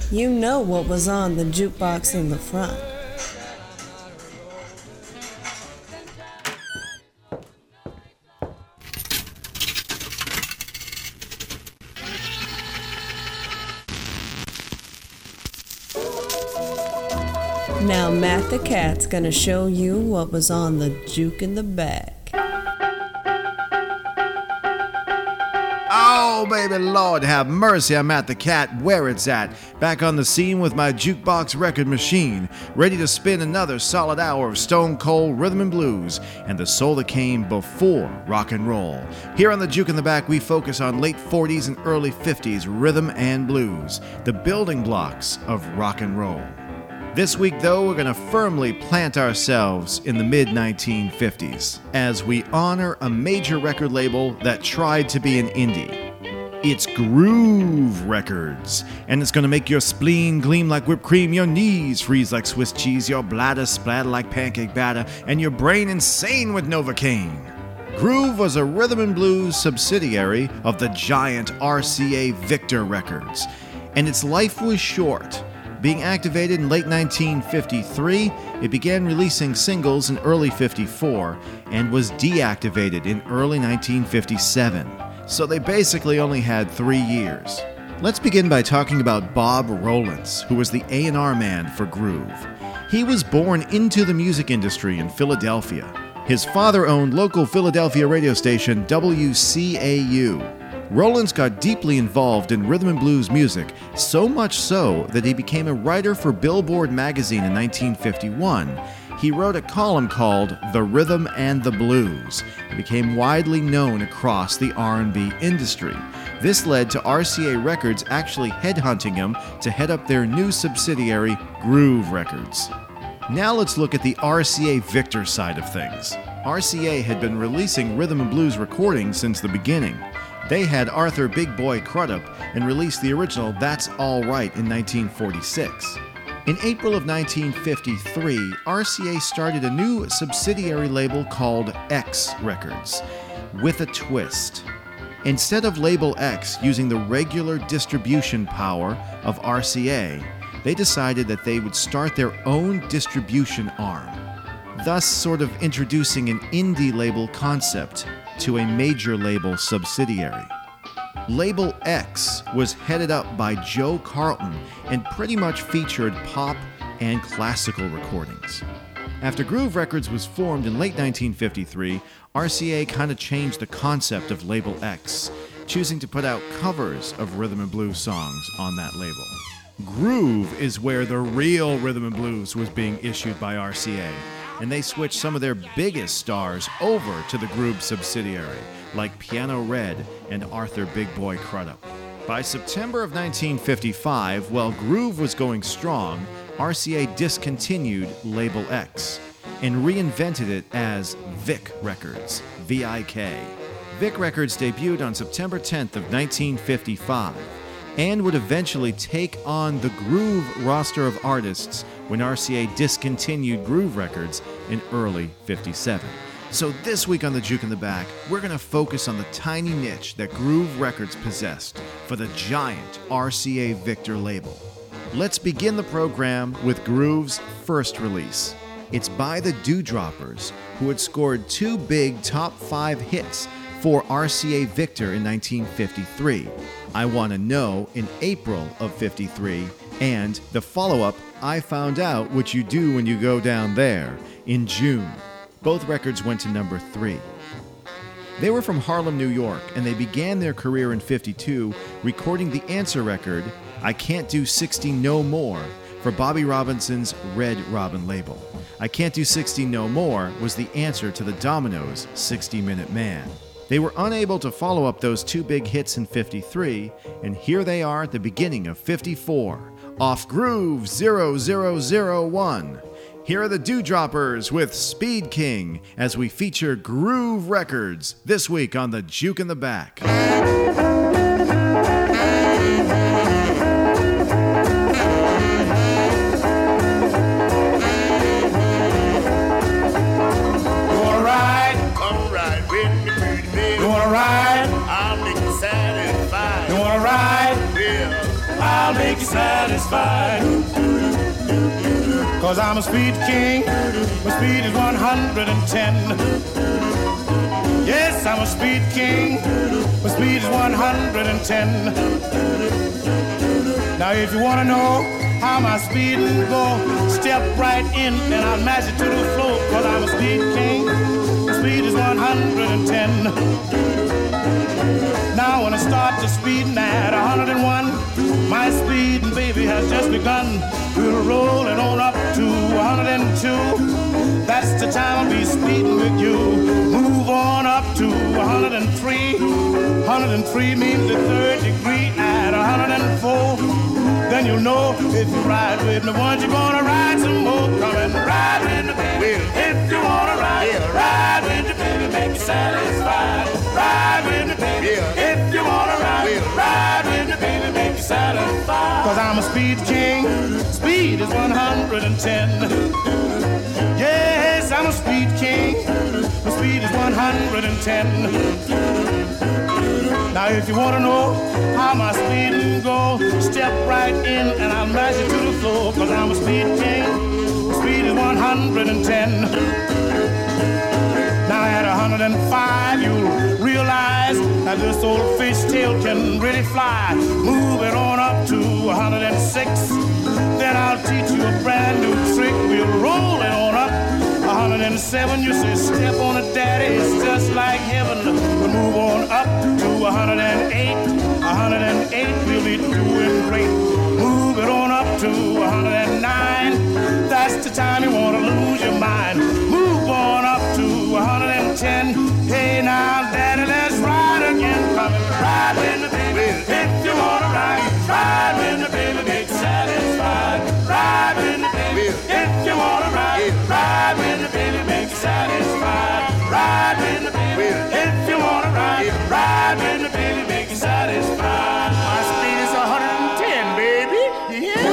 You know what was on the jukebox in the front. Now Matt the Cat's gonna show you what was on the juke in the back. Oh, baby Lord, have mercy, I'm Matt the Cat, where it's at. Back on the scene with my jukebox record machine, ready to spin another solid hour of stone cold rhythm and blues and the soul that came before rock and roll. Here on the Juke in the Back, we focus on late 40s and early 50s rhythm and blues, the building blocks of rock and roll. This week, though, we're going to firmly plant ourselves in the mid-1950s as we honor a major record label that tried to be an indie. It's Groove Records, and it's going to make your spleen gleam like whipped cream, your knees freeze like Swiss cheese, your bladder splatter like pancake batter, and your brain insane with Novocaine. Groove was a rhythm and blues subsidiary of the giant RCA Victor Records, and its life was short. Being activated in late 1953, it began releasing singles in early 54 and was deactivated in early 1957. So they basically only had 3 years. Let's begin by talking about Bob Rowlands, who was the A&R man for Groove. He was born into the music industry in Philadelphia. His father owned local Philadelphia radio station WCAU. Rowlands got deeply involved in rhythm and blues music, so much so that he became a writer for Billboard magazine in 1951. He wrote a column called The Rhythm and the Blues. It became widely known across the R&B industry. This led to RCA Records actually headhunting him to head up their new subsidiary, Groove Records. Now let's look at the RCA Victor side of things. RCA had been releasing rhythm and blues recordings since the beginning. They had Arthur Big Boy Crudup and released the original That's All Right in 1946. In April of 1953, RCA started a new subsidiary label called X Records, with a twist. Instead of Label X using the regular distribution power of RCA, they decided that they would start their own distribution arm, thus sort of introducing an indie label concept to a major label subsidiary. Label X was headed up by Joe Carlton and pretty much featured pop and classical recordings. After Groove Records was formed in late 1953, RCA kind of changed the concept of Label X, choosing to put out covers of rhythm and blues songs on that label. Groove is where the real rhythm and blues was being issued by RCA, and they switched some of their biggest stars over to the Groove subsidiary, like Piano Red and Arthur Big Boy Crudup. By September of 1955, while Groove was going strong, RCA discontinued Label X and reinvented it as Vic Records, V-I-K. Vic Records debuted on September 10th of 1955 and would eventually take on the Groove roster of artists when RCA discontinued Groove Records in early 57. So this week on the Juke in the Back, we're going to focus on the tiny niche that Groove Records possessed for the giant RCA Victor label. Let's begin the program with Groove's first release. It's by the Dewdroppers, who had scored 2 big top 5 hits for RCA Victor in 1953. I Wanna Know in April of 53, and the follow-up, I Found Out What You Do When You Go Down There, in June. Both records went to number 3. They were from Harlem, New York, and they began their career in 52 recording the answer record, I Can't Do 60 No More, for Bobby Robinson's Red Robin label. I Can't Do 60 No More was the answer to the Dominoes' 60-Minute Man. They were unable to follow up those 2 big hits in 53, and here they are at the beginning of 54, off Groove 0001. Here are the Dewdroppers with Speed King as we feature Groove Records this week on the Juke in the Back. I'll make make you satisfied. Cause I'm a speed king, my speed is 110. Yes, I'm a speed king, my speed is 110. Now if you wanna know how my speed go, step right in and I'll match it to the floor. Cause I'm a speed king, my speed is 110. Now when I start to speeding at 101, my speeding baby has just begun. We'll roll it on up to 102. That's the time I'll be speeding with you. Move on up to 103. 103 means the third degree at 104. Then you'll know if you ride with me once, you're gonna ride some more. Come and ride with me, baby. If you wanna ride, ride with me, baby, make you satisfied. Ride with me, baby. If you wanna ride, ride with me, baby, make you satisfied. Cause I'm a speed king, speed is 110. Yes, I'm a speed king, my speed is 110. Now if you wanna know how my speeding go, step right in and I'll match it to the floor. Cause I'm a speed king, speed is 110. Now at 105 you'll realize that this old fishtail can really fly. Move it on up to 106. Then I'll teach you a brand new trick. We'll roll it on up 107. You say step on it, daddy, it's just like heaven. We'll move on up to 108. 108 we'll be doing great. Move it on up to 109. That's the time you want to lose your mind. Move on up to 110. Hey now, daddy, let's ride again. Come and ride with me, baby. If you want to ride, ride with me, baby, make you satisfied. Ride with me, baby. If you want to ride, ride with me, baby, make you satisfied. Ride with me, baby. If you want to ride, ride with me, baby, make you satisfied. My speed is 110, baby. Yeah.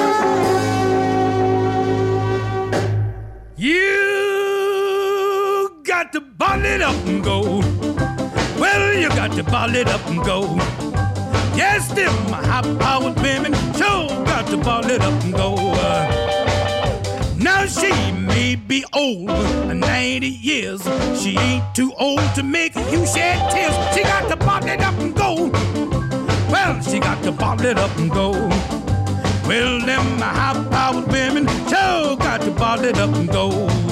You got to bottle it up and go. Well, you got to bottle it up and go. Yes, them high-powered women sure got to bottle it up and go. Now she may be old, 90 years. She ain't too old to make you shed tears. She got to bottle it up and go. Well, she got to bottle it up and go. Well, them high-powered women sure got to bottle it up and go.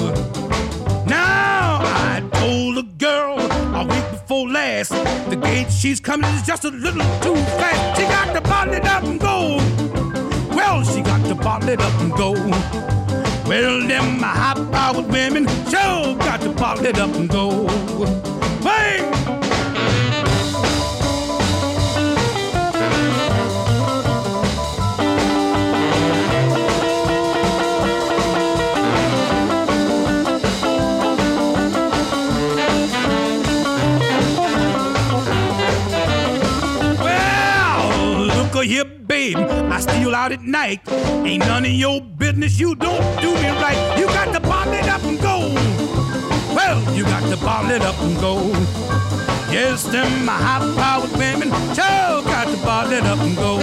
Now, I told a girl a week before last, the gate she's coming is just a little too fast. She got to bottle it up and go. Well, she got to bottle it up and go. Well, them high-powered women sure got to bottle it up and go. Hey! Here, babe, I steal out at night. Ain't none of your business, you don't do me right. You got to bottle it up and go. Well, you got to bottle it up and go. Yes, them high-powered women sure got to bottle it up and go.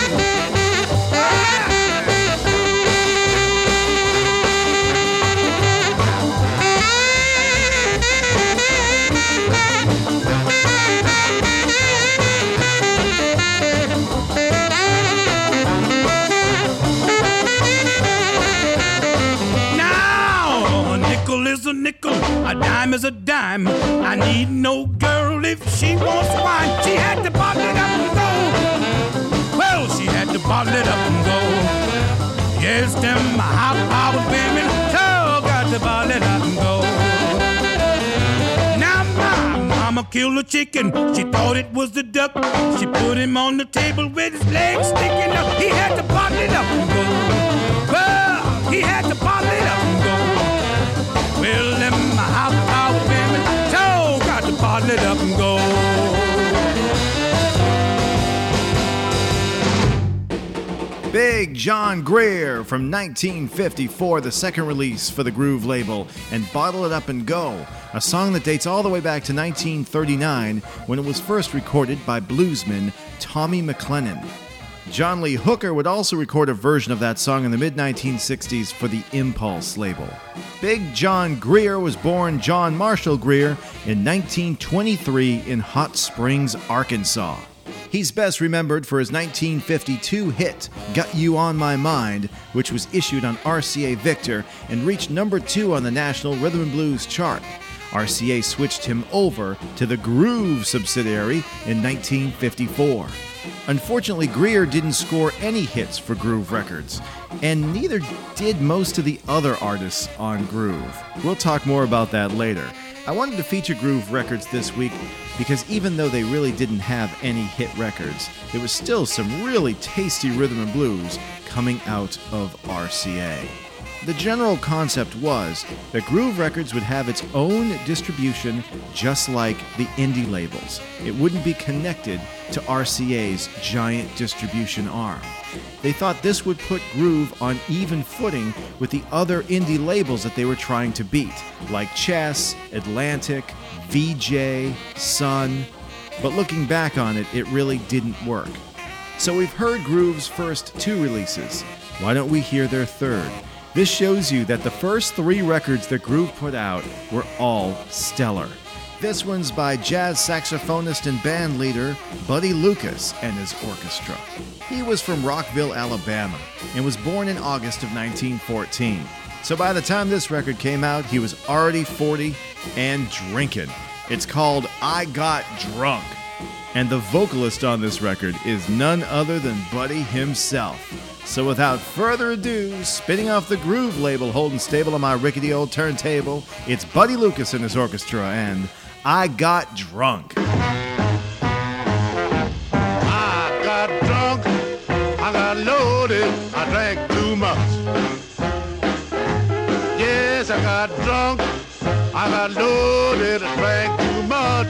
Is a nickel, a dime is a dime. I need no girl if she wants wine. She had to bottle it up and go. Well, she had to bottle it up and go. Yes, them high-powered women sure got to bottle it up and go. Now my mama killed a chicken. She thought it was the duck. She put him on the table with his legs sticking up. He had to bottle it up and go. Well, he had to bottle it up and go. Well, them high-powered women sure got to bottle it up and go. Big John Greer from 1954, the second release for the Groove label, and Bottle It Up and Go, a song that dates all the way back to 1939 when it was first recorded by bluesman Tommy McLennan. John Lee Hooker would also record a version of that song in the mid-1960s for the Impulse label. Big John Greer was born John Marshall Greer in 1923 in Hot Springs, Arkansas. He's best remembered for his 1952 hit, Got You On My Mind, which was issued on RCA Victor and reached number 2 on the National Rhythm and Blues chart. RCA switched him over to the Groove subsidiary in 1954. Unfortunately, Greer didn't score any hits for Groove Records, and neither did most of the other artists on Groove. We'll talk more about that later. I wanted to feature Groove Records this week because even though they really didn't have any hit records, there was still some really tasty rhythm and blues coming out of RCA. The general concept was that Groove Records would have its own distribution just like the indie labels. It wouldn't be connected to RCA's giant distribution arm. They thought this would put Groove on even footing with the other indie labels that they were trying to beat, like Chess, Atlantic, VJ, Sun. But looking back on it, it really didn't work. So we've heard Groove's first 2 releases. Why don't we hear their third? This shows you that the first 3 records that Groove put out were all stellar. This one's by jazz saxophonist and band leader Buddy Lucas and his orchestra. He was from Rockville, Alabama, and was born in August of 1914. So by the time this record came out, he was already 40 and drinking. It's called I Got Drunk. And the vocalist on this record is none other than Buddy himself. So without further ado, spinning off the Groove label holding stable on my rickety old turntable, it's Buddy Lucas and his orchestra and I Got Drunk. I got drunk, I got loaded, I drank too much. Yes, I got drunk, I got loaded, I drank too much.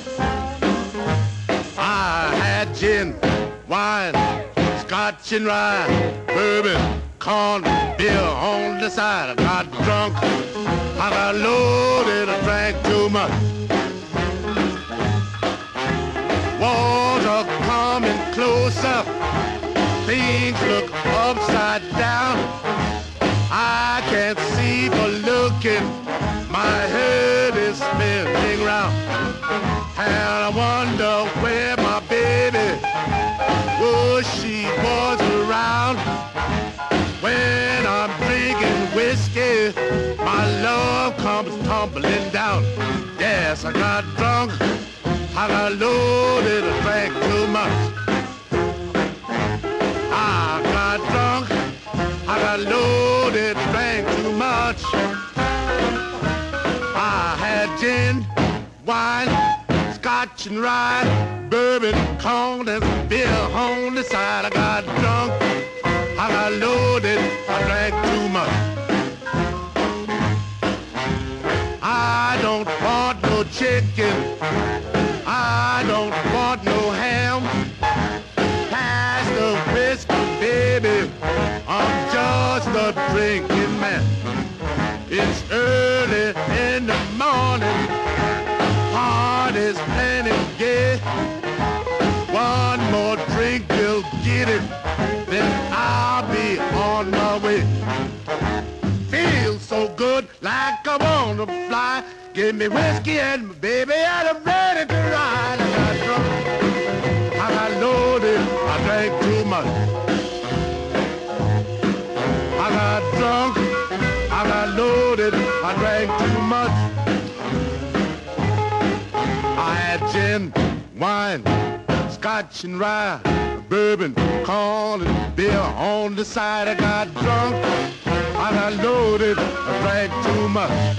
I had gin, wine, Scotch and rye, bourbon, corn, beer on the side. I got drunk, I got loaded, I drank too much. Walls are coming closer, things look upside down. I can't see for looking, my head is spinning round. And I wonder where my baby was, she was around. When I'm drinking whiskey, my love comes tumbling down. Yes, I got drunk, I got loaded, I drank too much. I got drunk, I got loaded, drank too much. I had gin, wine, Scotch and rye, bourbon, corn, and beer on the side. I got drunk, I got loaded, I drank too much. I don't want no chicken, I don't want no ham. Pass the whiskey, baby, I'm just a drinking man. It's early in the morning, heart is plenty gay. One more drink will get it, then I'll be on my way. Feels so good, like I wanna fly. Give me whiskey and my baby, and I'm ready to ride. I got drunk, I got loaded, I drank too much. I got drunk, I got loaded, I drank too much. I had gin, wine, Scotch and rye, bourbon, corn, and beer on the side. I got drunk, I got loaded, I drank too much.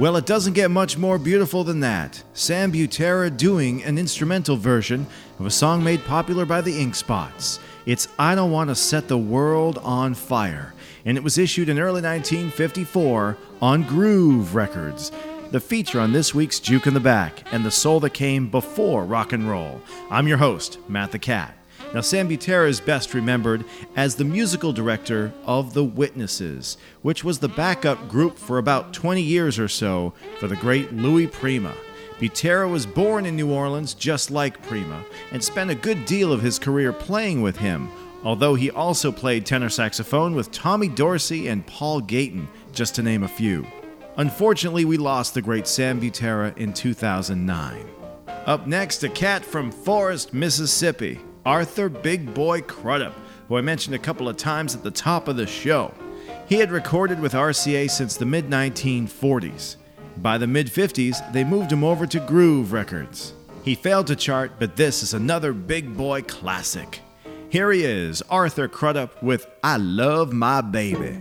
Well, it doesn't get much more beautiful than that. Sam Butera doing an instrumental version of a song made popular by the Ink Spots. It's I Don't Want to Set the World on Fire, and it was issued in early 1954 on Groove Records. The feature on this week's Juke in the Back, and the soul that came before rock and roll. I'm your host, Matt the Cat. Now, Sam Butera is best remembered as the musical director of The Witnesses, which was the backup group for about 20 years or so for the great Louis Prima. Butera was born in New Orleans just like Prima, and spent a good deal of his career playing with him, although he also played tenor saxophone with Tommy Dorsey and Paul Gayton, just to name a few. Unfortunately, we lost the great Sam Butera in 2009. Up next, a cat from Forest, Mississippi. Arthur Big Boy Crudup, who I mentioned a couple of times at the top of the show. He had recorded with RCA since the mid-1940s. By the mid-50s, they moved him over to Groove Records. He failed to chart, but this is another Big Boy classic. Here he is, Arthur Crudup with I Love My Baby.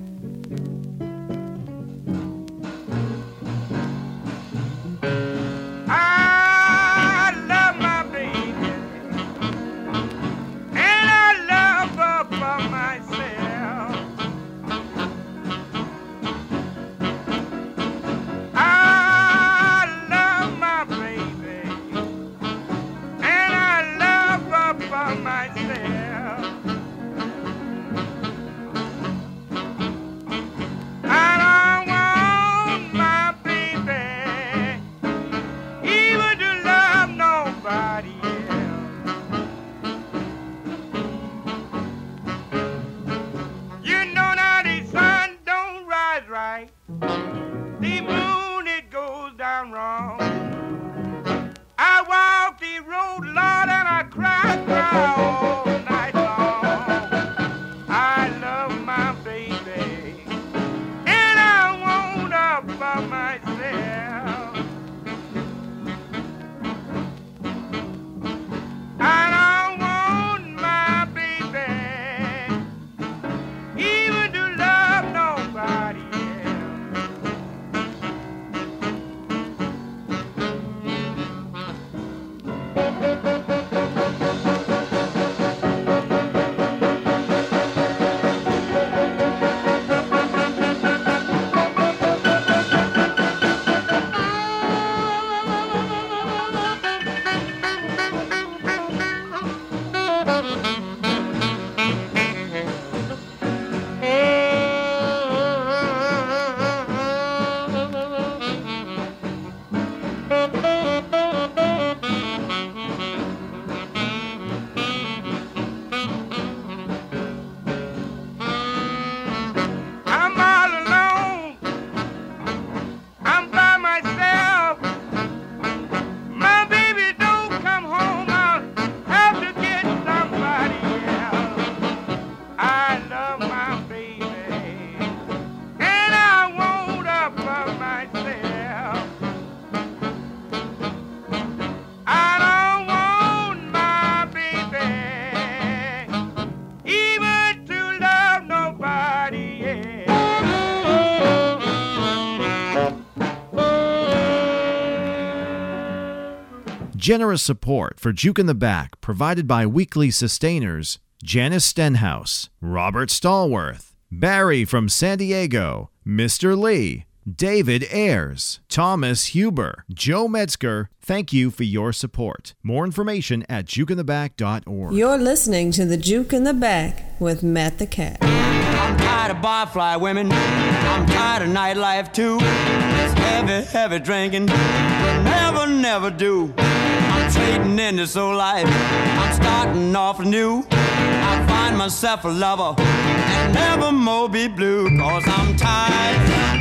Generous support for Juke in the Back provided by weekly sustainers Janice Stenhouse, Robert Stallworth, Barry from San Diego, Mr. Lee, David Ayers, Thomas Huber, Joe Metzger. Thank you for your support. More information at jukeintheback.org. You're listening to the Juke in the Back with Matt the Cat. I'm tired of barfly women. I'm tired of nightlife too. It's heavy, heavy drinking. Will never do. I'm trading in this old life. I'm starting off anew. I find myself a lover and never more be blue. Cause I'm tired.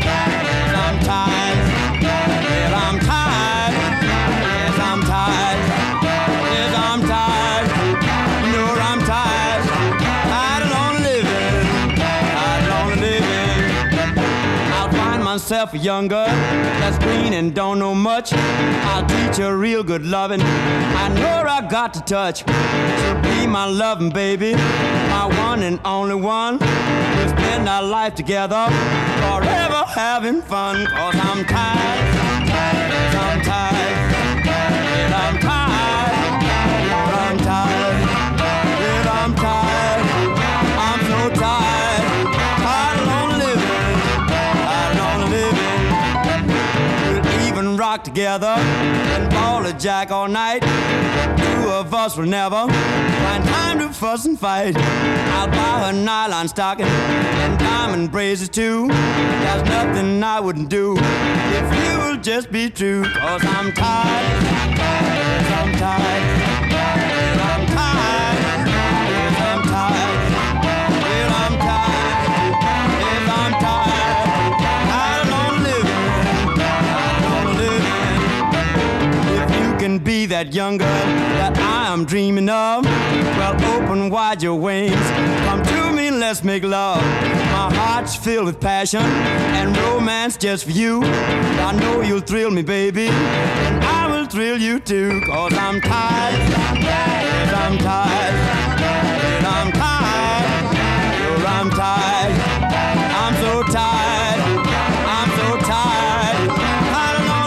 I'm tired. Well, I'm tired. Yes, I'm tired. Yes, I'm tired. You know I'm tired. Tired of lonely living. Tired of lonely living. I'll find myself a young girl that's green and don't know much. I'll teach her real good loving. I know her I got to touch. She'll be my loving baby, my one and only one. We'll spend our life together forever you're having fun, 'cause I'm tired. Yes, I'm tired. Yes, I'm tired. I'm tired. Yes, I'm tired. I'm so tired. Tired on living. Tired on living. We'll even rock together and ball a jack all night. Two of us will never find time to fuss and fight. I'll buy her nylon stocking and diamond braces too. There's nothing I wouldn't do if you will just be true. 'Cause I'm tired. Yes, I'm tired. Yes, I'm tired. Yes, I'm tired. Yes, I'm tired. Yes, I'm tired. Tired on living. Tired on living. If you can be that young girl that I am dreaming of, well, open wide your wings. Come to me, let's make love. My heart's filled with passion and romance just for you. I know you'll thrill me, baby, and I will thrill you too. 'Cause I'm tired. Yes, I'm tired. Yes, I'm tired. Sure, I'm tired. I'm so tired. I'm so tired. Tired on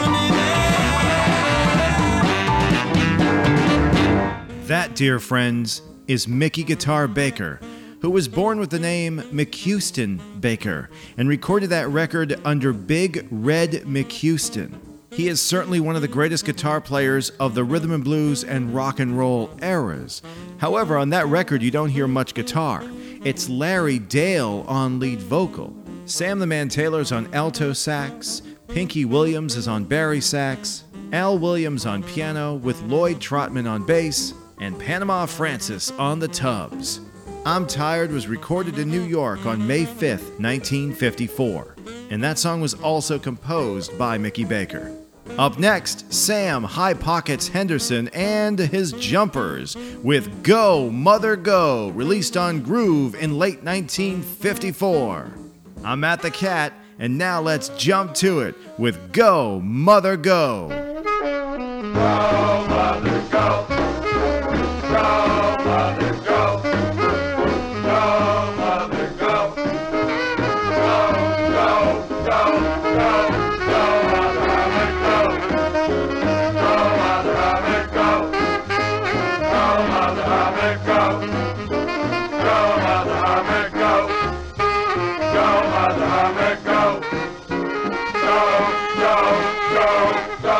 living. That, dear friends, is Mickey Guitar Baker, who was born with the name McHouston Baker and recorded that record under Big Red McHouston. He is certainly one of the greatest guitar players of the rhythm and blues and rock and roll eras. However, on that record you don't hear much guitar. It's Larry Dale on lead vocal. Sam the Man Taylor's on alto sax, Pinky Williams is on bari sax, Al Williams on piano with Lloyd Trotman on bass, and Panama Francis on the tubs. I'm Tired was recorded in New York on May 5th, 1954, and that song was also composed by Mickey Baker. Up next, Sam High Pockets Henderson and his Jumpers with Go Mother Go, released on Groove in late 1954. I'm Matt the Cat, and now let's jump to it with Go Mother Go. Go Mother Go. Go Mother Go. Go Mother Go. Go, go, go, go, go Mother Go. Go Mother Go. Go Mother Go. Go Mother Go. Go Mother Go. Go, go, go, go.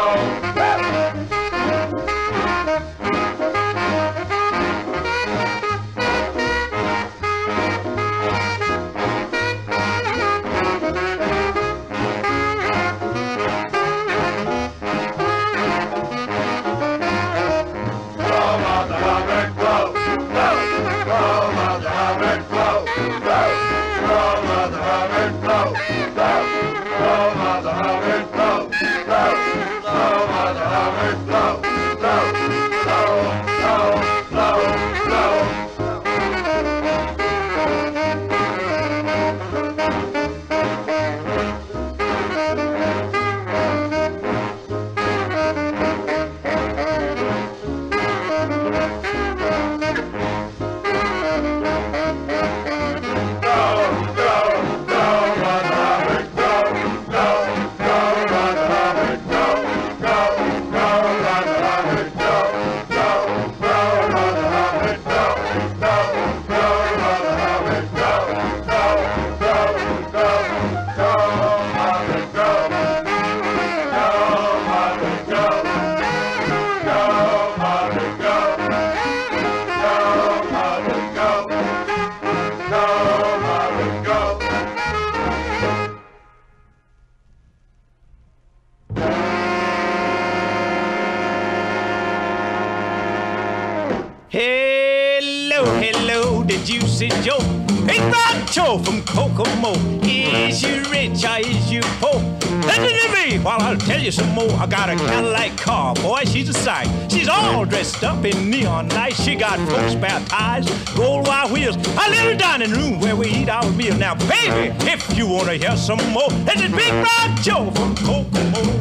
Hello, the Juicy Joe. Big Rock Joe from Kokomo. Is you rich or is you poor? Listen to me while I'll tell you some more. I got a Cadillac car, boy, she's a sight. She's all dressed up in neon lights. She got four spare tires, gold wire wheels, a little dining room where we eat our meal. Now, baby, if you want to hear some more, this is Big Rock Joe from Kokomo.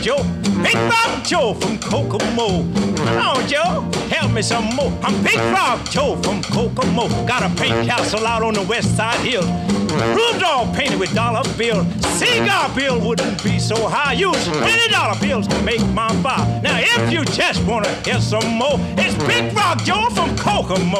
Joe. Big Frog Joe from Kokomo. Come on, Joe, help me some more. I'm Big Frog Joe from Kokomo. Got a paint castle out on the west side hill. Roofs all painted with dollar bills. Cigar bill wouldn't be so high. Use $20 bills to make my fire. Now, if you just want to hear some more, it's Big Frog Joe from Kokomo.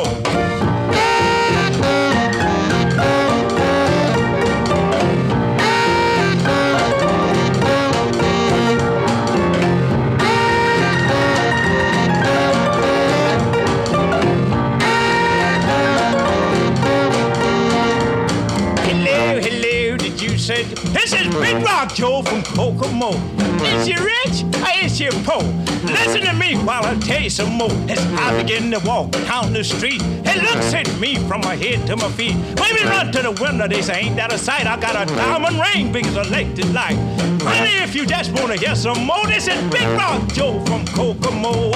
This is Big Rock Joe from Kokomo. Is you rich or is you poor? Listen to me while I tell you some more. As I begin to walk down the street, it looks at me from my head to my feet. When we run to the window, they say, ain't that a sight? I got a diamond ring big as a electric light. Honey, if you just want to hear some more, this is Big Rock Joe from Kokomo.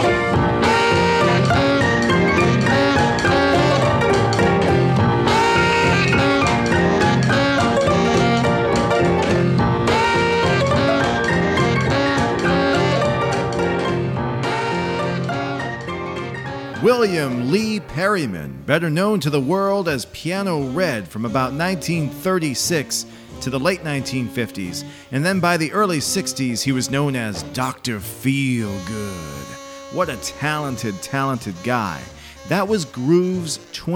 William Lee Perryman, better known to the world as Piano Red from about 1936 to the late 1950s, and then by the early 60s he was known as Dr. Feelgood. What a talented guy. That was Groove's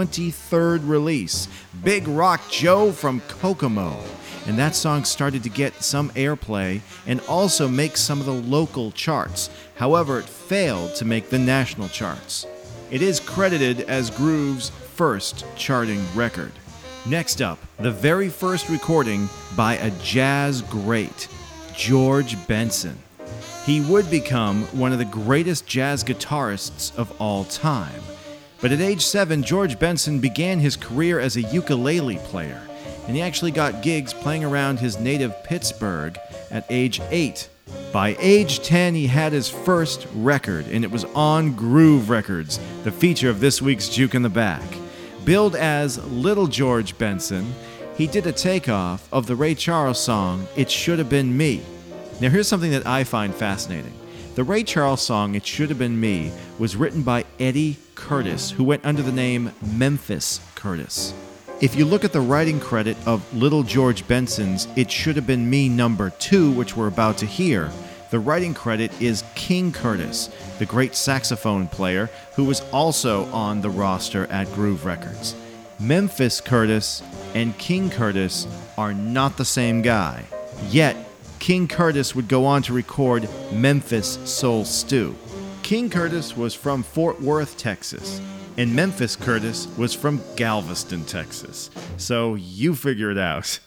23rd release, Big Rock Joe from Kokomo. And that song started to get some airplay and also make some of the local charts. However, it failed to make the national charts. It is credited as Groove's first charting record. Next up, the very first recording by a jazz great, George Benson. He would become one of the greatest jazz guitarists of all time. But at age 7, George Benson began his career as a ukulele player, and he actually got gigs playing around his native Pittsburgh at age 8. By age 10, he had his first record, and it was on Groove Records, the feature of this week's Juke in the Back. Billed as Little George Benson, he did a takeoff of the Ray Charles song, It Should Have Been Me. Now here's something that I find fascinating. The Ray Charles song, It Should Have Been Me, was written by Eddie Curtis, who went under the name Memphis Curtis. If you look at the writing credit of Little George Benson's It Should Have Been Me No. 2, which we're about to hear, the writing credit is King Curtis, the great saxophone player who was also on the roster at Groove Records. Memphis Curtis and King Curtis are not the same guy. Yet, King Curtis would go on to record Memphis Soul Stew. King Curtis was from Fort Worth, Texas, and Memphis Curtis was from Galveston, Texas. So you figure it out.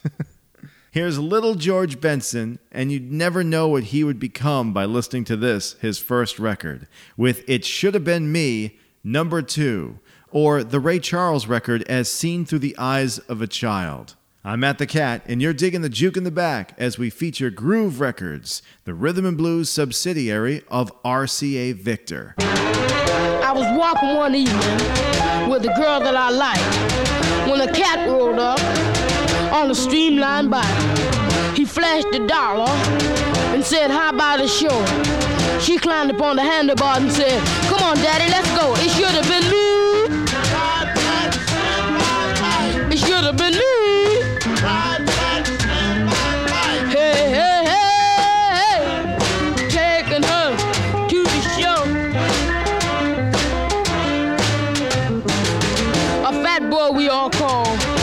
Here's Little George Benson, and you'd never know what he would become by listening to this, his first record, with It Should Have Been Me, No. 2, or the Ray Charles record as seen through the eyes of a child. I'm Matt the Cat, and you're digging the Juke in the Back as we feature Groove Records, the rhythm and blues subsidiary of RCA Victor. I was walking one evening with the girl that I liked when a cat rolled up on a streamlined bike. He flashed $1 and said, how about a show? She climbed up on the handlebar and said, come on, Daddy, let's go. It should have been me. It should have been me. Hey, hey, hey, hey, taking her to the show. A fat boy we all call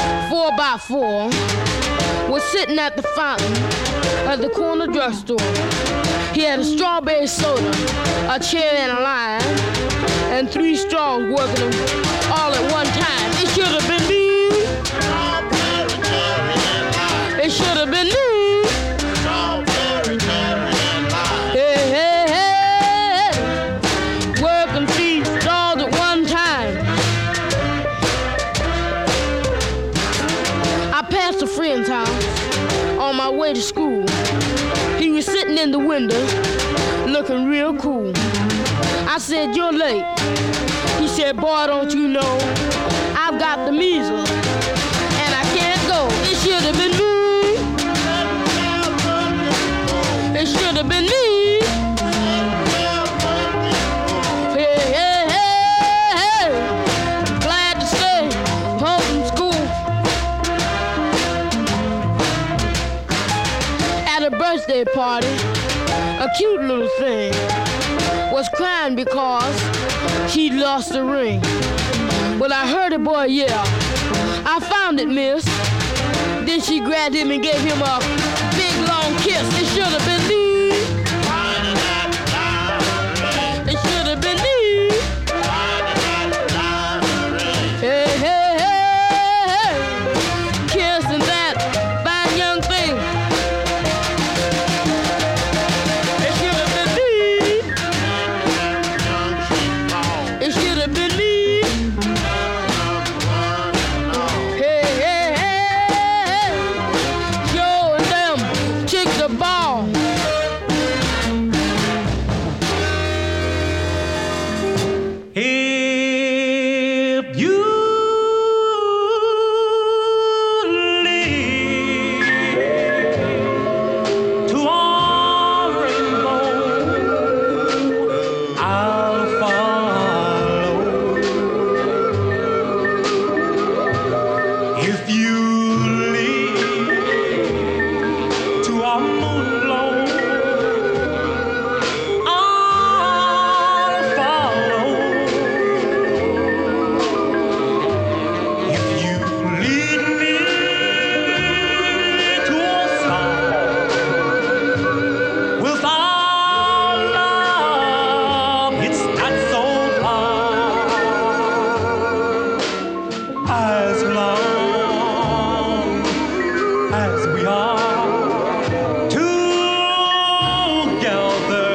4x4 was sitting at the fountain at the corner drugstore. He had a strawberry soda, a chair and a line, and 3 straws working them all at one time. It should have been me. It should have been me. Hey, hey, hey, working 3 straws at one time. I passed a friend's house on my way to school. He was sitting in the window looking real cool. I said, you're late. He said, boy, don't you know I've got the measles and I can't go. It should have been me. It should have been me. birthday party, a cute little thing was crying because she lost the ring. Well, I heard a boy yell, "I found it, miss." Then she grabbed him and gave him a big long kiss. It should have been me. It should have been me. Hey, hey, hey, hey. Kissing that fine young thing. It should have been me. It should have been me. Hey, hey, hey. Showing them chicks the ball. If you lead to a rainbow, I'll follow. If you lead to a moonglow, I'll follow. If you lead me to a song without love, it's not so far. As long as we are together,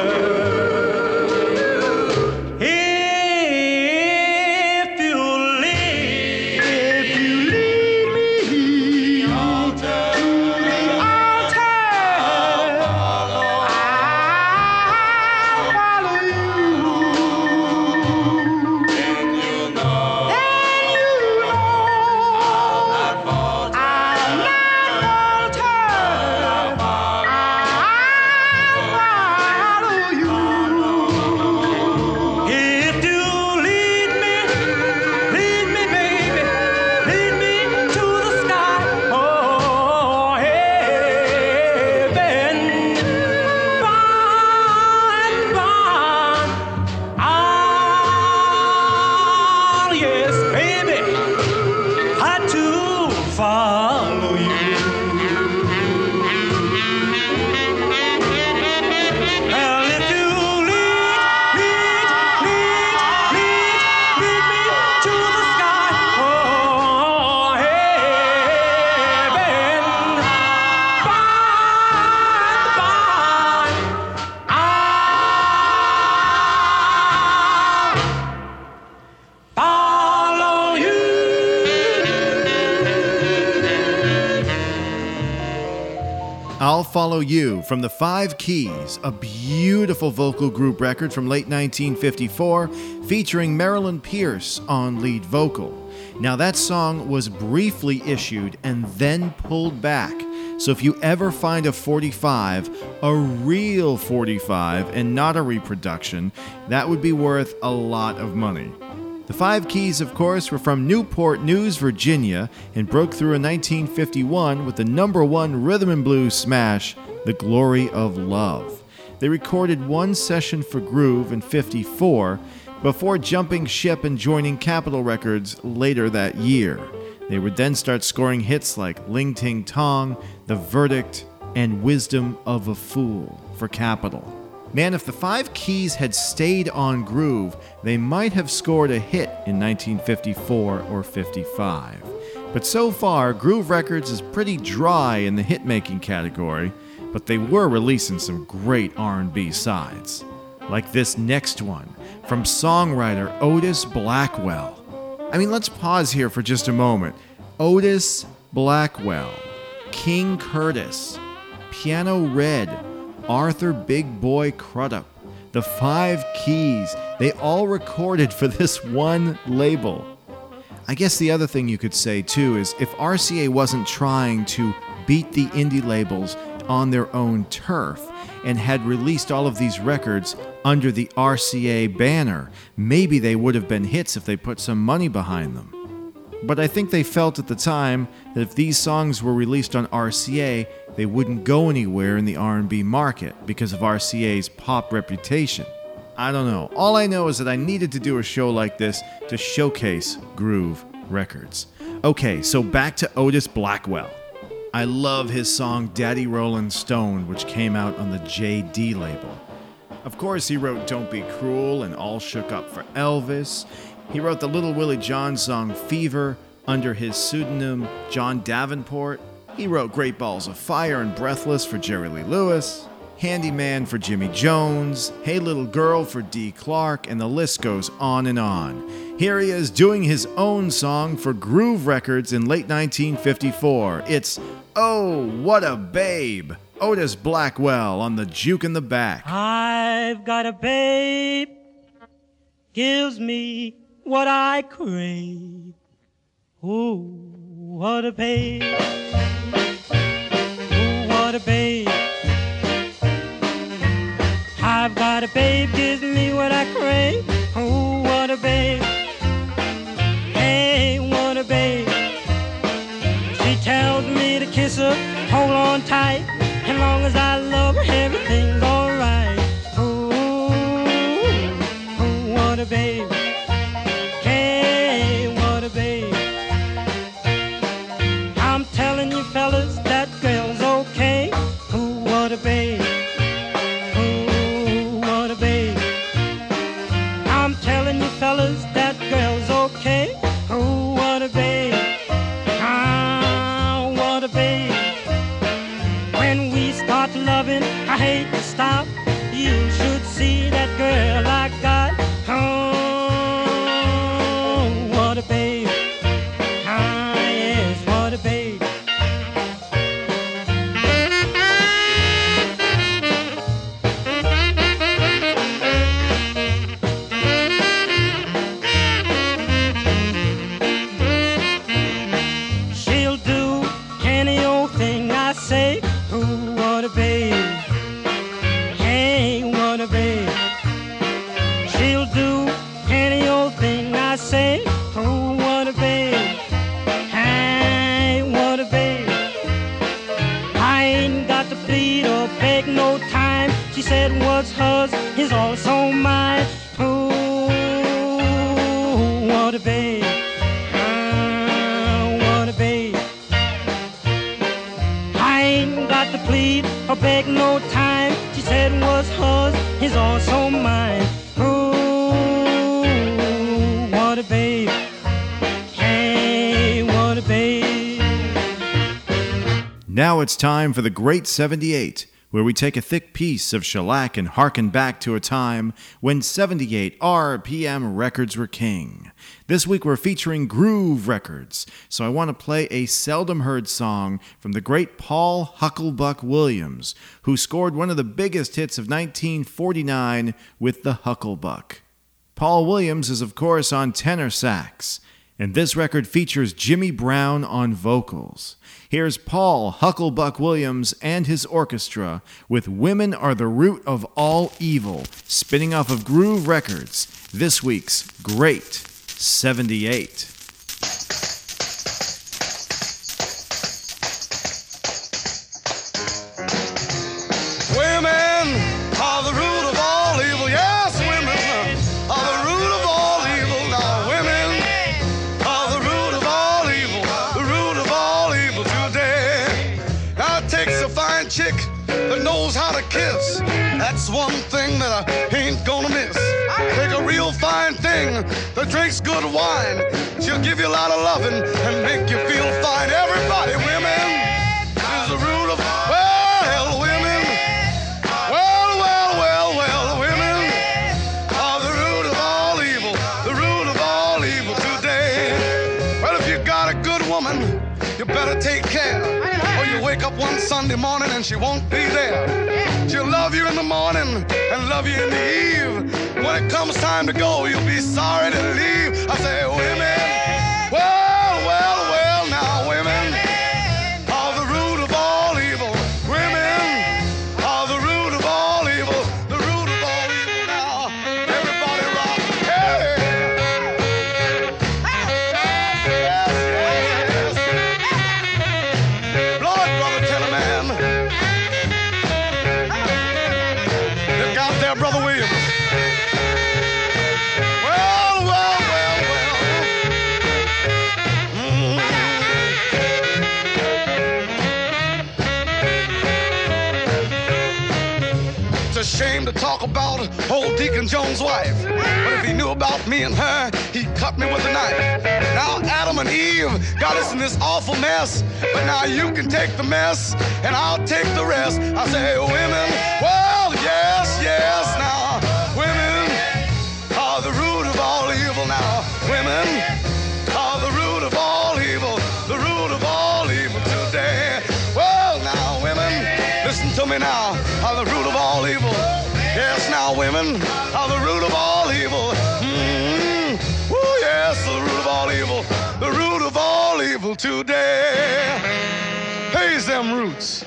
if you lead me to the altar, I'll follow you. Then you know I'll not falter. I'll follow you. If you lead me, baby, lead me to the sky. Oh, heaven, fine. Yes, baby, had to follow you. Well, if you lead me to the sky, oh, heaven, fine. I'll follow you. I'll Follow You from the Five Keys, a beautiful vocal group record from late 1954 featuring Marilyn Pierce on lead vocal. Now that song was briefly issued and then pulled back, so if you ever find a 45, a real 45 and not a reproduction, that would be worth a lot of money. The Five Keys, of course, were from Newport News, Virginia, and broke through in 1951 with the #1 rhythm and blues smash, The Glory of Love. They recorded one session for Groove in '54 before jumping ship and joining Capitol Records later that year. They would then start scoring hits like Ling Ting Tong, The Verdict, and Wisdom of a Fool for Capitol. Man, if the Five Keys had stayed on Groove, they might have scored a hit in 1954 or 55. But so far, Groove Records is pretty dry in the hit-making category, but they were releasing some great R&B sides. Like this next one, from songwriter Otis Blackwell. I mean, let's pause here for just a moment. Otis Blackwell, King Curtis, Piano Red, Arthur Big Boy Crudup, the Five Keys, they all recorded for this one label. I guess the other thing you could say too is if RCA wasn't trying to beat the indie labels on their own turf and had released all of these records under the RCA banner, maybe they would have been hits if they put some money behind them. But I think they felt at the time that if these songs were released on RCA, they wouldn't go anywhere in the R&B market because of RCA's pop reputation. I don't know. All I know is that I needed to do a show like this to showcase Groove Records. Okay, so back to Otis Blackwell. I love his song Daddy Rollin' Stone, which came out on the JD label. Of course, he wrote Don't Be Cruel and All Shook Up for Elvis. He wrote the Little Willie John song Fever under his pseudonym John Davenport. He wrote Great Balls of Fire and Breathless for Jerry Lee Lewis, Handyman for Jimmy Jones, Hey Little Girl for Dee Clark, and the list goes on and on. Here he is doing his own song for Groove Records in late 1954. It's Oh, What a Babe! Otis Blackwell on the Juke in the Back. I've got a babe, gives me what I crave. Ooh, what a babe. Ooh, what a babe. I've got a babe, gives me what I crave. Ooh, what a babe. Hey, what a babe. She tells me to kiss her, hold on tight. As long as I love her, everything's alright. Ooh, ooh, what a babe. Hey, what a babe. I'm telling you fellas, that girl's okay. Ooh, what a babe. Ooh, what a babe. I'm telling you fellas, that girl's okay. Ooh, what a babe. Ah, what a babe. When we start loving, I hate to stop. You should see that girl I got. Oh, what a babe. Ah, yes, what a babe. She'll do any old thing I say. Ooh, what a babe. Hey, what a babe. She'll do any old thing I say. Oh, what a babe. Hey, what a babe. I ain't got to plead or beg no time. She said what's hers is also mine. Oh, what a babe. Ah, what a babe. I ain't got to plead or beg no time. She said what's hers is also mine. Ooh, what a babe. Hey, what a babe. Now it's time for the Great 78, where we take a thick piece of shellac and harken back to a time when 78 RPM records were king. This week we're featuring Groove Records, so I want to play a seldom heard song from the great Paul Hucklebuck Williams, who scored one of the biggest hits of 1949 with the Hucklebuck. Paul Williams is of course on tenor sax, and this record features Jimmy Brown on vocals. Here's Paul Hucklebuck Williams and his orchestra with Women Are the Root of All Evil, spinning off of Groove Records, this week's Great 78. Women are the root of all evil. Yes, women are the root of all evil. Now, women are the root of all evil. The root of all evil today. Now, it takes a fine chick that knows how to kiss. That's one thing that I ain't gonna miss. Take a real fine thing that drinks good wine. She'll give you a lot of loving and make you feel fine. Everybody, women is the root of, well, women. Well, women are the root of all evil. The root of all evil today. Well, if you got a good woman, you better take care. Or you wake up one Sunday morning and she won't be there. She'll love you in the morning and love you in the eve. When it comes time to go, you'll be sorry to leave. I say, women, well, now, women are the root of all evil. Women are the root of all evil. The root of all evil now. Everybody rock. Hey! Yes, ashamed to talk about old Deacon Jones' wife. But if he knew about me and her, he'd cut me with a knife. Now Adam and Eve got us in this awful mess, but now you can take the mess and I'll take the rest. I say, women, well, yes, yes. Now, women are the root of all evil. Now, women are the root of all evil, the root of all evil today. Well, now, women, listen to me now, are the root of all evil. Yes, now, women are the root of all evil. Oh, yes, the root of all evil, the root of all evil today. Pays them roots.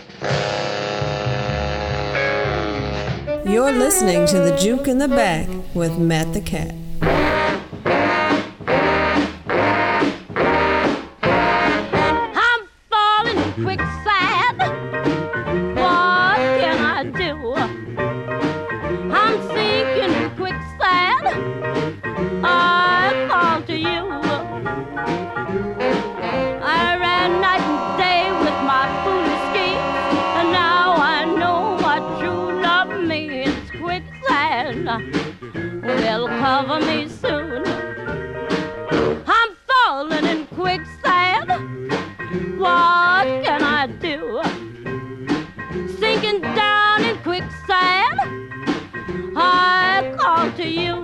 You're listening to The Juke in the Back with Matt the Cat. I'm falling in quicksand. What can I do? I'm sinking in quicksand. I call to you. I ran night and day with my foolish schemes, and now I know what true love means. Quicksand will cover me soon. I'm falling in quicksand. What can I do? Sinking down in quicksand. I call to you.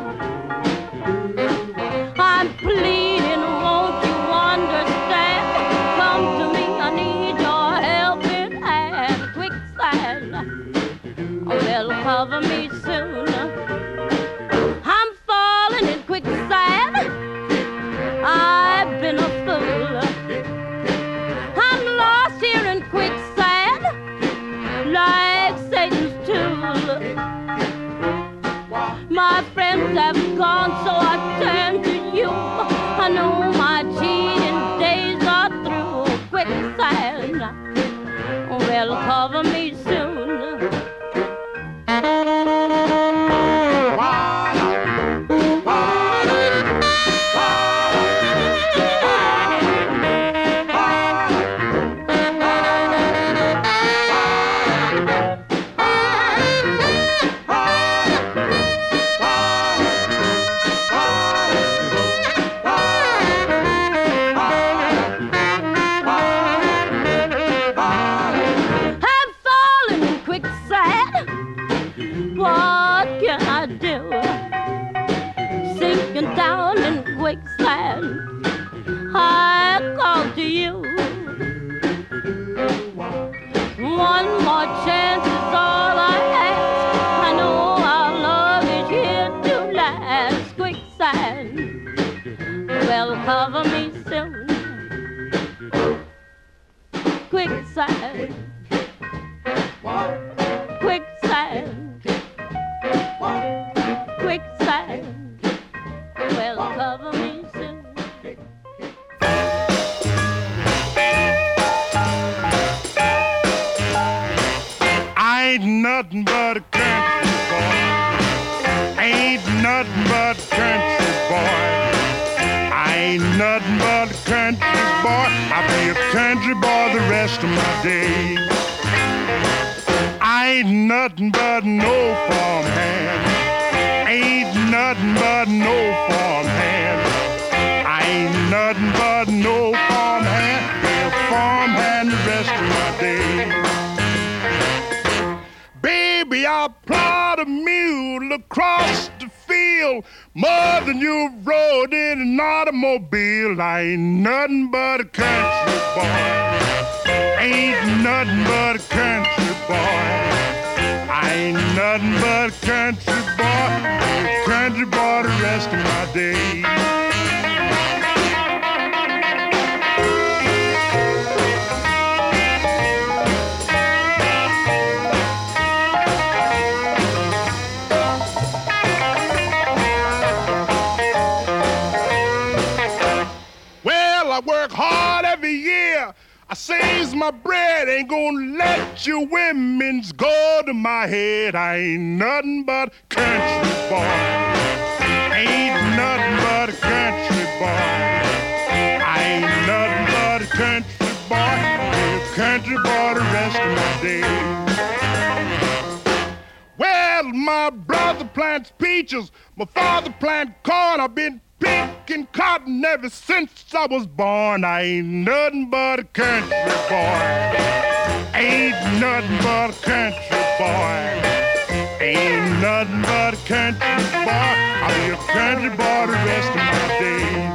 I'm pleading, won't you understand? Come to me, I need your helping hand. Quicksand will cover me soon. I'm falling in quicksand. I've been a fool. I'm lost here in quicksand, like Satan's tool. My friends have gone, so I turn to you. I know my cheating days are through. Quicksand will cover me soon. I'm falling in quicksand. What can I do? Sinking down in quicksand. I call to you. One more chance is all I ask. I know our love is here to last. Quicksand will cover me soon. Quicksand. Quicksand. Quicksand will cover me soon. I ain't nothing but a country boy. Ain't nothing but a country boy. I ain't nothing but a country boy. I'll be a country boy the rest of my days. I ain't nothing but no farm hand. Ain't nothing but no farm hand. I ain't nothing but no farm hand. Be a farm hand the rest of my days. Baby, I'll plod a mule across the field more than you rode in an automobile. I ain't nothing but a country boy. Ain't nothing but a country boy. I ain't nothing but a country boy. Be a country boy the rest of my days. I work hard every year. I saves my bread. Ain't gonna let you women's go to my head. I ain't nothing but a country boy. Ain't nothing but a country boy. I ain't nothing but a country boy. Be a country boy the rest of my days. Well, cattle. My brother plants peaches. My father plant corn. I've been picking cotton ever since I was born. I ain't nothing but a country boy. Ain't nothing but a country boy. Ain't nothing but a country boy. I'll be a country boy the rest of my days.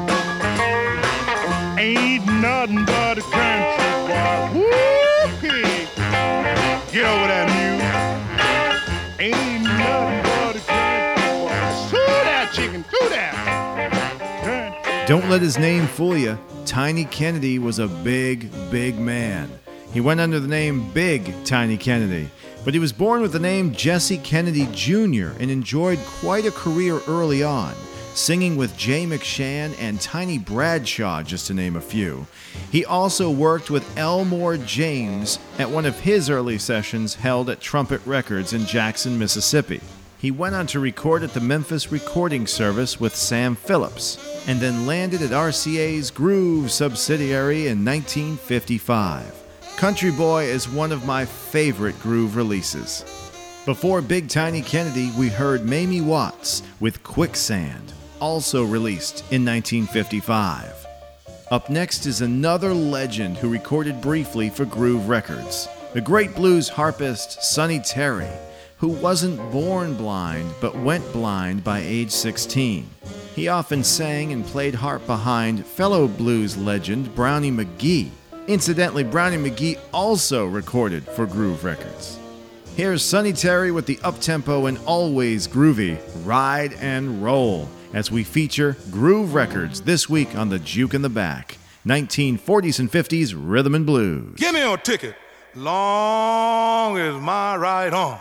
Ain't nothing but a country boy. Woo-hee. Get over there, Muse. Ain't nothing but a country boy. Sue that chicken, sue that. Don't let his name fool you. Tiny Kennedy was a big, big man. He went under the name Big Tiny Kennedy, but he was born with the name Jesse Kennedy Jr. and enjoyed quite a career early on, singing with Jay McShann and Tiny Bradshaw, just to name a few. He also worked with Elmore James at one of his early sessions held at Trumpet Records in Jackson, Mississippi. He went on to record at the Memphis Recording Service with Sam Phillips, and then landed at RCA's Groove subsidiary in 1955. Country Boy is one of my favorite Groove releases. Before Big Tiny Kennedy, we heard Mamie Watts with Quicksand, also released in 1955. Up next is another legend who recorded briefly for Groove Records, the great blues harpist Sonny Terry, who wasn't born blind but went blind by age 16. He often sang and played harp behind fellow blues legend Brownie McGhee. Incidentally, Brownie McGhee also recorded for Groove Records. Here's Sonny Terry with the uptempo and always groovy Ride and Roll as we feature Groove Records this week on the Juke in the Back, 1940s and 50s rhythm and blues. Give me a ticket, long as my ride on.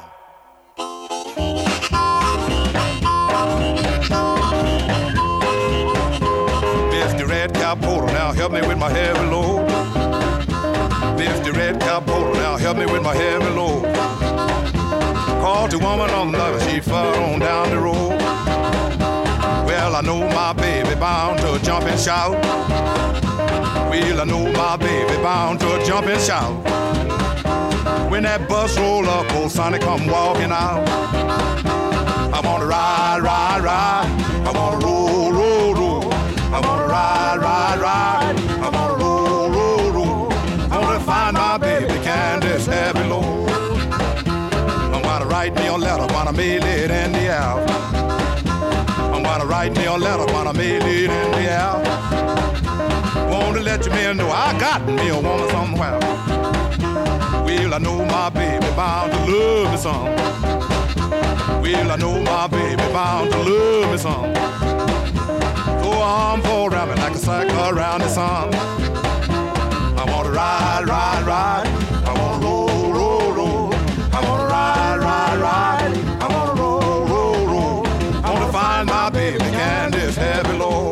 Mr. Red Cap Porter, now help me with my heavy load. Mr. Red Cap Porter, now help me with my heavy load. Called the woman on the other, she far on down the road. Well, I know my baby bound to jump and shout. Well, I know my baby bound to jump and shout. When that bus roll up, old Sonny come walking out. I wanna ride, ride, ride. I wanna roll, roll, roll. I wanna ride, ride, ride. I wanna roll, roll, roll. I wanna find my baby Candace heavy load. I wanna write me a letter, wanna mail it in the air. I wanna write me a letter, wanna mail it in the air. Want to let you men know I got me a woman somewhere. Well, I know my baby bound to love me some. Well, I know my baby bound to love me some. So I'm for around me like a cycle around the sun. I want to ride, ride, ride. I want to roll, roll, roll. I want to ride, ride, ride. I want to roll, roll, roll. I want to find my baby Candace heavy load.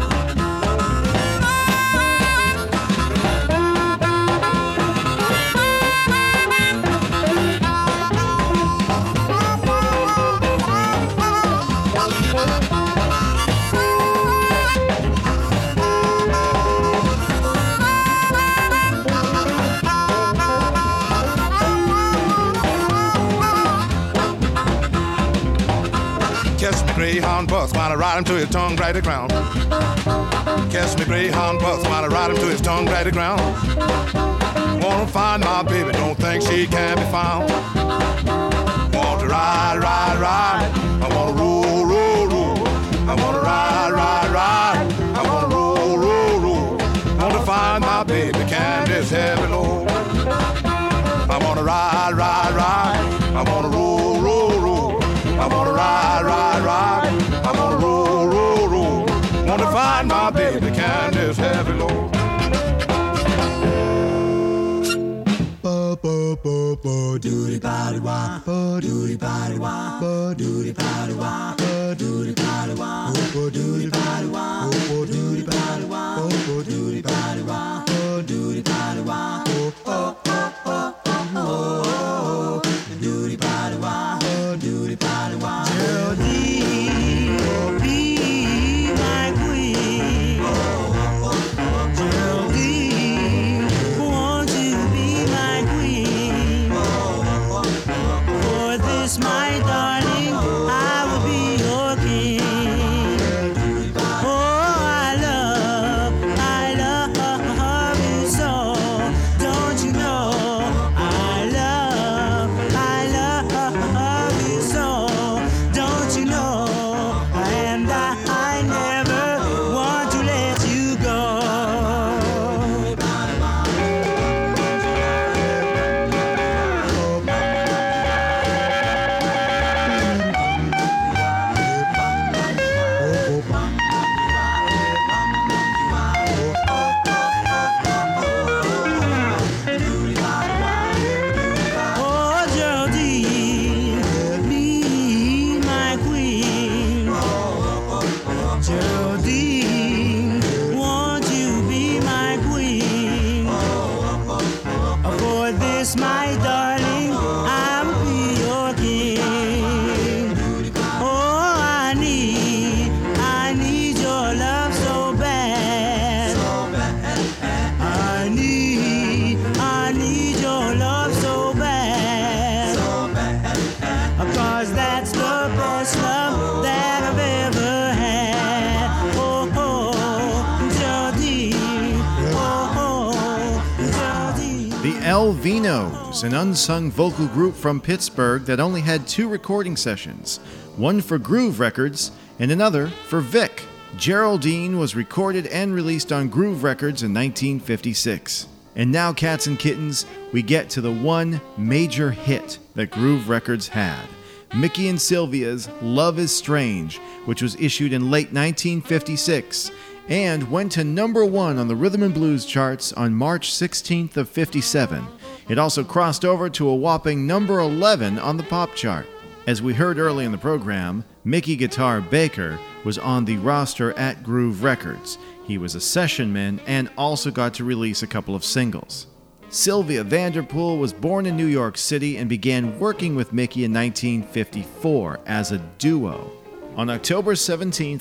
Greyhound bus, wanna ride him to his tongue right the ground. Catch me Greyhound bus, wanna ride him to his tongue right the ground. Wanna find my baby, don't think she can be found. Want to ride, ride, ride. I wanna roll, roll, roll. I wanna ride, ride, ride. I wanna roll, roll, roll. Want to find my baby Candace heavy load. I wanna ride, ride, ride. I wanna roll, roll, roll. I wanna ride, ride, ride. I wanna roll, roll, roll. Want to find my baby Candace heavy load. Doody body wah, doody body wah, doody body wah, doody body wah, doody body wah, doody body wah, doody body wah, doody body wah, oh oh oh oh, doody body wah, doody body wah. Geraldine, be my queen. Geraldine, won't you be my queen? For this, my darling. eyes, darling, I will be your king. Oh, I need your love so bad. I need your love so bad. 'Cause that's the best love that I've ever had. Oh, Jody. Oh, Jody. The El Vinos, an unsung vocal group from Pittsburgh that only had 2 recording sessions, one for Groove Records and another for Vic. Geraldine was recorded and released on Groove Records in 1956. And now, Cats and Kittens, we get to the one major hit that Groove Records had. Mickey and Sylvia's Love is Strange, which was issued in late 1956 and went to number 1 on the Rhythm and Blues charts on March 16th of 57. It also crossed over to a whopping number 11 on the pop chart. As we heard early in the program, Mickey Guitar Baker was on the roster at Groove Records. He was a session man and also got to release a couple of singles. Sylvia Vanderpool was born in New York City and began working with Mickey in 1954 as a duo. On October 17,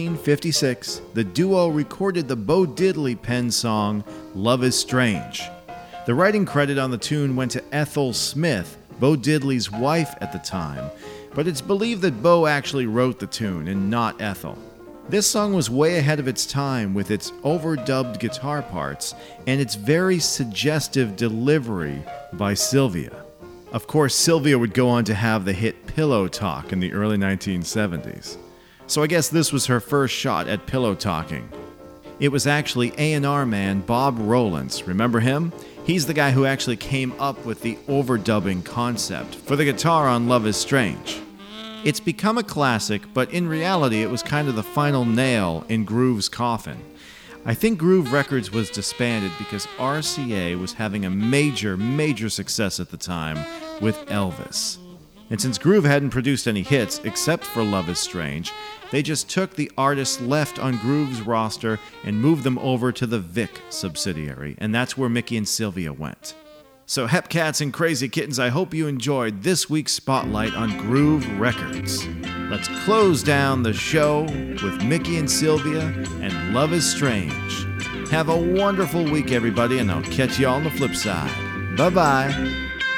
1956, the duo recorded the Bo Diddley penned song, Love is Strange. The writing credit on the tune went to Ethel Smith, Bo Diddley's wife at the time, but it's believed that Bo actually wrote the tune and not Ethel. This song was way ahead of its time with its overdubbed guitar parts and its very suggestive delivery by Sylvia. Of course, Sylvia would go on to have the hit Pillow Talk in the early 1970s. So I guess this was her first shot at pillow talking. It was actually A&R man Bob Rowlands. Remember him? He's the guy who actually came up with the overdubbing concept for the guitar on Love is Strange. It's become a classic, but in reality it was kind of the final nail in Groove's coffin. I think Groove Records was disbanded because RCA was having a major success at the time with Elvis. And since Groove hadn't produced any hits except for Love is Strange, they just took the artists left on Groove's roster and moved them over to the Vic subsidiary, and that's where Mickey and Sylvia went. So Hep Cats and Crazy Kittens, I hope you enjoyed this week's spotlight on Groove Records. Let's close down the show with Mickey and Sylvia and Love is Strange. Have a wonderful week, everybody, and I'll catch you all on the flip side. Bye-bye.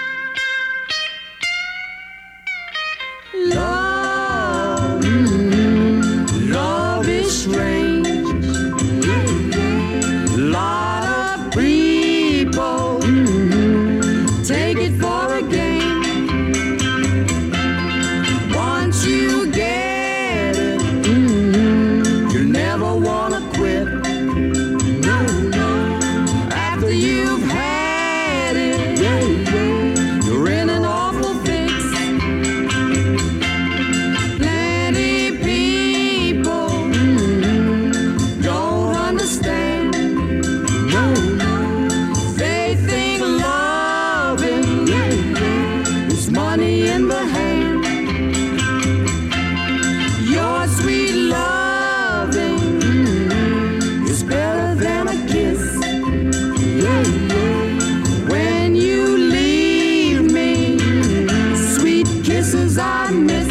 Love is strange. Lot of people take it for a game. Once you get it, you never wanna quit. After you've had it, you're in an awful fix. Plenty people don't understand. They think loving is money in the hand. Your sweet loving is better than a kiss. When you leave me, sweet kisses I miss.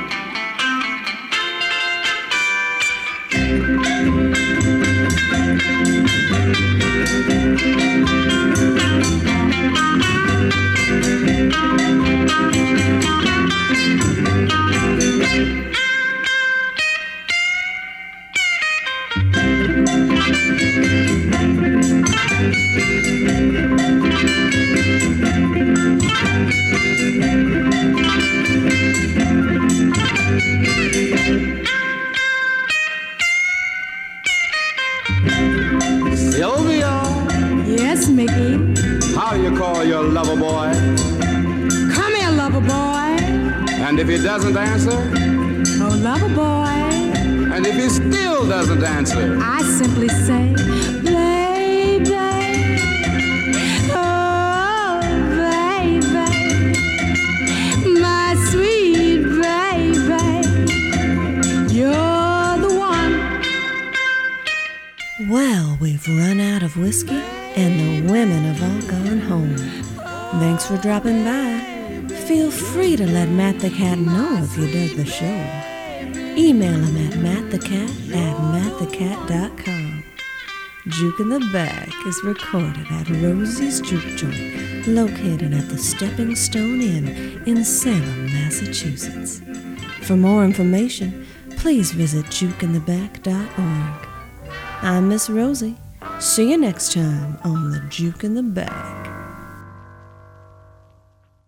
Sylvia, Yes, Mickey. how do you call your lover boy? Come here, lover boy. And if he doesn't answer? Oh, lover boy. And if he still doesn't answer? I simply say, baby. Oh, baby. My sweet baby. You're the one. Well, we've run out of whiskey, and the women have all gone home. Thanks for dropping by. Feel free to let Matt the Cat know if you dug the show. Email him at mattthecat@mattthecat.com. Juke in the Back is recorded at Rosie's Juke Joint, located at the Stepping Stone Inn in Salem, Massachusetts. For more information, please visit jukeintheback.org. I'm Miss Rosie. See you next time on the Juke in the Back.